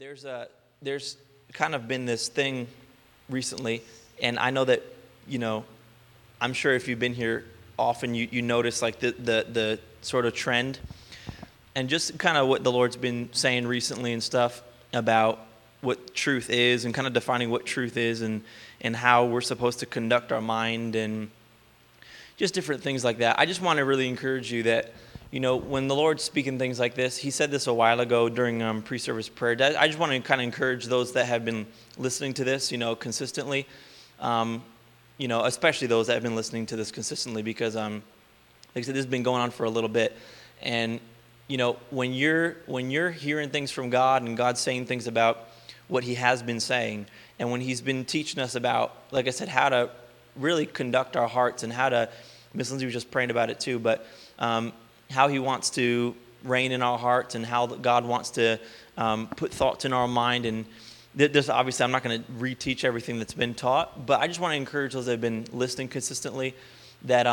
There's kind of been this thing recently, and I know that, I'm sure if you've been here often, you notice like the sort of trend, and just kind of what the Lord's been saying recently and stuff about what truth is, and kind of defining what truth is, and how we're supposed to conduct our mind, and just different things like that. I just want to really encourage you that, when the Lord's speaking things like this, He said this a while ago during pre-service prayer. I just want to kind of encourage those that have been listening to this, consistently, especially those that have been listening to this consistently, because, like I said, this has been going on for a little bit. And, when you're hearing things from God, and God's saying things about what He has been saying, and when He's been teaching us about, like I said, how to really conduct our hearts, and how to, Miss Lindsay was just praying about it too, but how He wants to reign in our hearts, and how God wants to put thoughts in our mind. And this, obviously, I'm not going to reteach everything that's been taught, but I just want to encourage those that have been listening consistently that,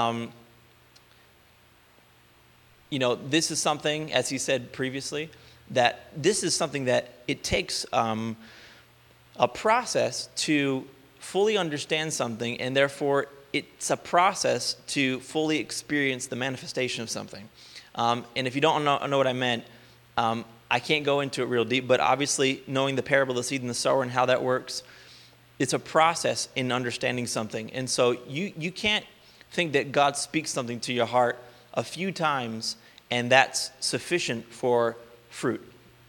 this is something, as he said previously, that this is something that it takes a process to fully understand something, and therefore it's a process to fully experience the manifestation of something. And if you don't know what I meant, I can't go into it real deep, but obviously knowing the parable of the seed and the sower and how that works, it's a process in understanding something. And so you can't think that God speaks something to your heart a few times and that's sufficient for fruit.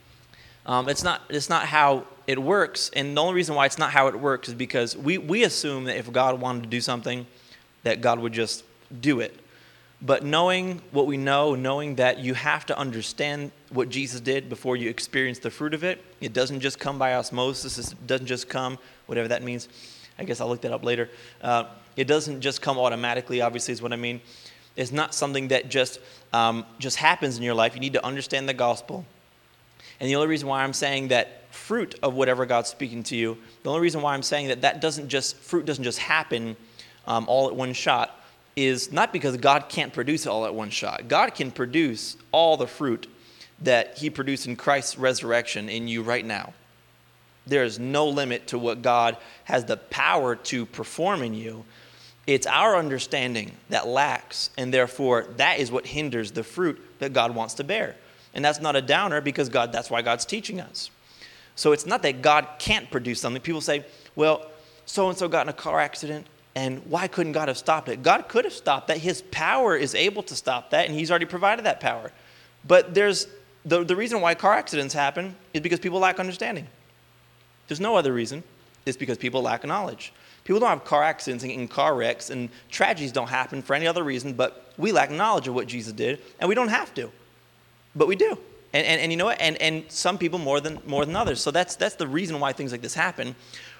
It's not how it works, and the only reason why it's not how it works is because we assume that if God wanted to do something, that God would just do it. But knowing what we know, knowing that you have to understand what Jesus did before you experience the fruit of it, it doesn't just come by osmosis, it doesn't just come, whatever that means. I guess I'll look that up later. It doesn't just come automatically, obviously, is what I mean. It's not something that just happens in your life. You need to understand the gospel. And the only reason why I'm saying that fruit of whatever God's speaking to you, the only reason why I'm saying that fruit doesn't just happen all at one shot, is not because God can't produce it all at one shot. God can produce all the fruit that He produced in Christ's resurrection in you right now. There is no limit to what God has the power to perform in you. It's our understanding that lacks, and therefore that is what hinders the fruit that God wants to bear. And that's not a downer, because that's why God's teaching us. So it's not that God can't produce something. People say, well, so-and-so got in a car accident, and why couldn't God have stopped it? God could have stopped that. His power is able to stop that, and He's already provided that power. But there's the reason why car accidents happen is because people lack understanding. There's no other reason. It's because people lack knowledge. People don't have car accidents and car wrecks, and tragedies don't happen for any other reason, but we lack knowledge of what Jesus did, and we don't have to. But we do. And you know what? And some people more than others. So that's the reason why things like this happen.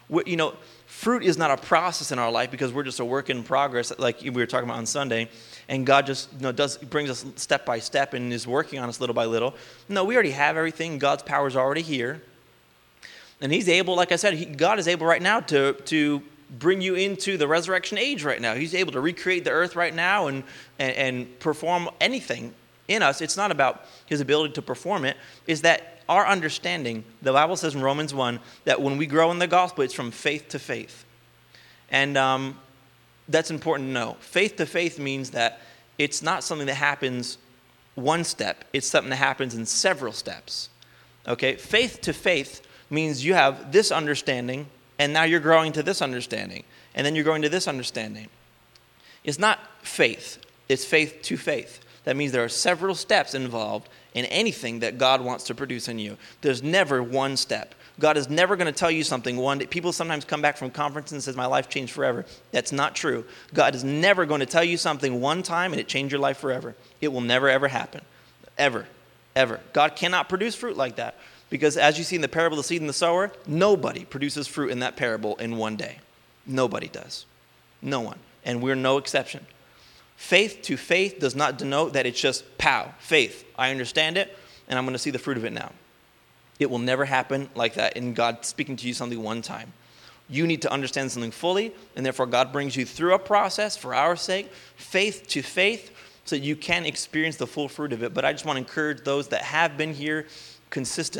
Fruit is not a process in our life because we're just a work in progress, like we were talking about on Sunday, and God just brings us step by step and is working on us little by little. No, we already have everything. God's power is already here, and He's able, like I said, God is able right now to bring you into the resurrection age right now. He's able to recreate the earth right now and perform anything in us. It's not about His ability to perform it. Is that our understanding, the Bible says in Romans 1, that when we grow in the gospel, it's from faith to faith. And that's important to know. Faith to faith means that it's not something that happens one step. It's something that happens in several steps. Okay? Faith to faith means you have this understanding, and now you're growing to this understanding, and then you're growing to this understanding. It's not faith. It's faith to faith. That means there are several steps involved in anything that God wants to produce in you. There's never one step. God is never going to tell you something one day. People sometimes come back from conferences and says, my life changed forever. That's not true. God is never going to tell you something one time and it changed your life forever. It will never, ever happen. Ever. Ever. God cannot produce fruit like that. Because as you see in the parable of the seed and the sower, nobody produces fruit in that parable in one day. Nobody does. No one. And we're no exception. Faith to faith does not denote that it's just pow, faith. I understand it, and I'm going to see the fruit of it now. It will never happen like that in God speaking to you something one time. You need to understand something fully, and therefore God brings you through a process for our sake, faith to faith, so that you can experience the full fruit of it. But I just want to encourage those that have been here consistently,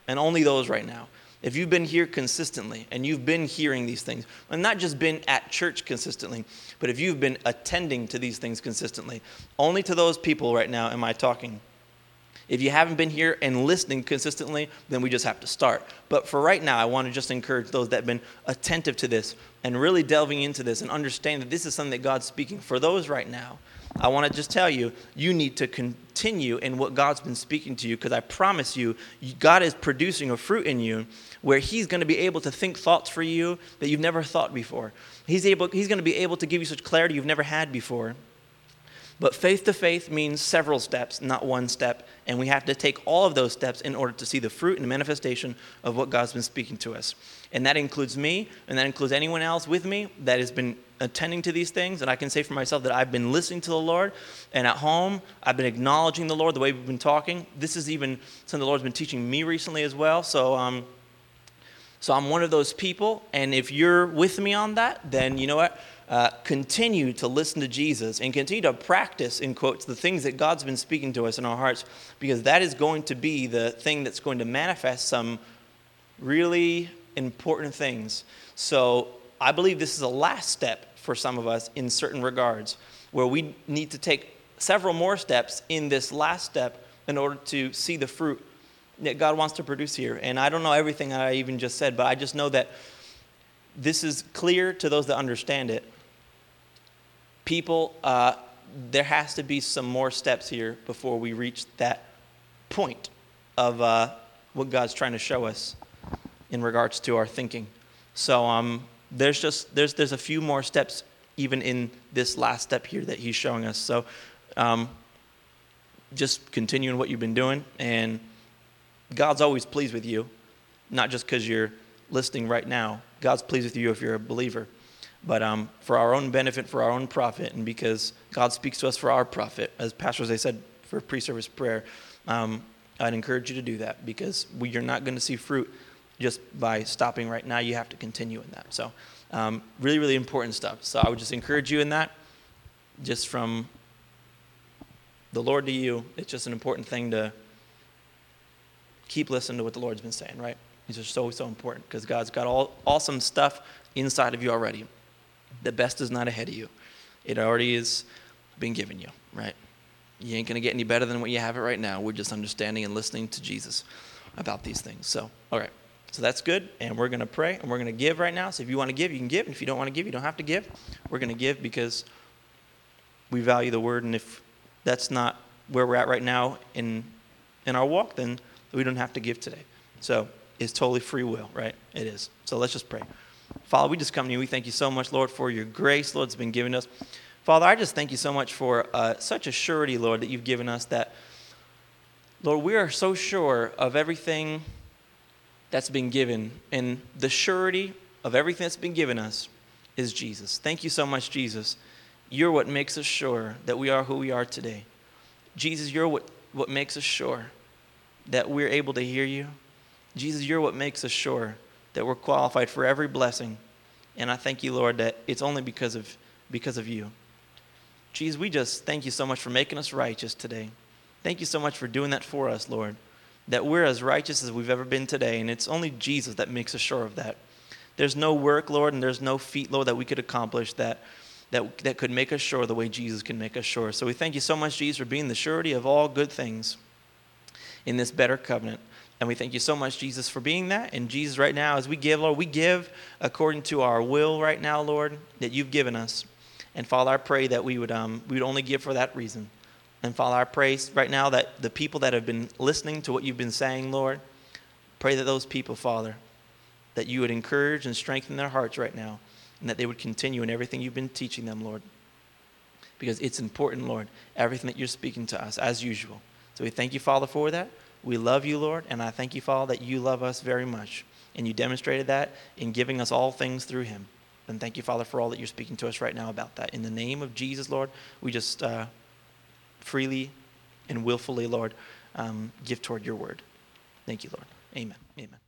and only those right now. If you've been here consistently and you've been hearing these things, and not just been at church consistently, but if you've been attending to these things consistently, only to those people right now am I talking. If you haven't been here and listening consistently, then we just have to start. But for right now, I want to just encourage those that have been attentive to this and really delving into this and understand that this is something that God's speaking. For those right now, I want to just tell you, you need to continue in what God's been speaking to you, because I promise you, God is producing a fruit in you where he's going to be able to think thoughts for you that you've never thought before. He's going to be able to give you such clarity you've never had before. But faith to faith means several steps, not one step. And we have to take all of those steps in order to see the fruit and the manifestation of what God's been speaking to us. And that includes me, and that includes anyone else with me that has been attending to these things. And I can say for myself that I've been listening to the Lord. And at home, I've been acknowledging the Lord the way we've been talking. This is even something the Lord's been teaching me recently as well. So I'm one of those people. And if you're with me on that, then you know what? Continue to listen to Jesus and continue to practice, in quotes, the things that God's been speaking to us in our hearts, because that is going to be the thing that's going to manifest some really important things. So I believe this is a last step for some of us in certain regards, where we need to take several more steps in this last step in order to see the fruit that God wants to produce here. And I don't know everything I even just said, but I just know that this is clear to those that understand it. People, there has to be some more steps here before we reach that point of what God's trying to show us in regards to our thinking. So there's a few more steps even in this last step here that he's showing us. So just continuing what you've been doing, and God's always pleased with you, not just because you're listening right now. God's pleased with you if you're a believer. But for our own benefit, for our own profit, and because God speaks to us for our profit, as Pastor Jose said for pre-service prayer, I'd encourage you to do that, because you're not going to see fruit just by stopping right now. You have to continue in that. So really, really important stuff. So I would just encourage you in that. Just from the Lord to you, it's just an important thing to keep listening to what the Lord's been saying, right? These are so, so important, because God's got all awesome stuff inside of you already. The best is not ahead of you. It already has been given you, right? You ain't going to get any better than what you have it right now. We're just understanding and listening to Jesus about these things. So, all right. So that's good. And we're going to pray, and we're going to give right now. So if you want to give, you can give. And if you don't want to give, you don't have to give. We're going to give because we value the word. And if that's not where we're at right now in our walk, then we don't have to give today. So it's totally free will, right? It is. So let's just pray. Father, we just come to you. We thank you so much, Lord, for your grace, Lord, that's been given us. Father, I just thank you so much for such a surety, Lord, that you've given us, that, Lord, we are so sure of everything that's been given. And the surety of everything that's been given us is Jesus. Thank you so much, Jesus. You're what makes us sure that we are who we are today. Jesus, you're what makes us sure that we're able to hear you. Jesus, you're what makes us sure that we're qualified for every blessing. And I thank you, Lord, that it's only because of you. Jesus, we just thank you so much for making us righteous today. Thank you so much for doing that for us, Lord, that we're as righteous as we've ever been today. And it's only Jesus that makes us sure of that. There's no work, Lord, and there's no feat, Lord, that we could accomplish that could make us sure the way Jesus can make us sure. So we thank you so much, Jesus, for being the surety of all good things in this better covenant. And we thank you so much, Jesus, for being that. And Jesus, right now, as we give, Lord, we give according to our will right now, Lord, that you've given us. And Father, I pray that we would only give for that reason. And Father, I pray right now that the people that have been listening to what you've been saying, Lord, pray that those people, Father, that you would encourage and strengthen their hearts right now, and that they would continue in everything you've been teaching them, Lord. Because it's important, Lord, everything that you're speaking to us, as usual. So we thank you, Father, for that. We love you, Lord, and I thank you, Father, that you love us very much. And you demonstrated that in giving us all things through him. And thank you, Father, for all that you're speaking to us right now about that. In the name of Jesus, Lord, we just freely and willfully, Lord, give toward your word. Thank you, Lord. Amen. Amen.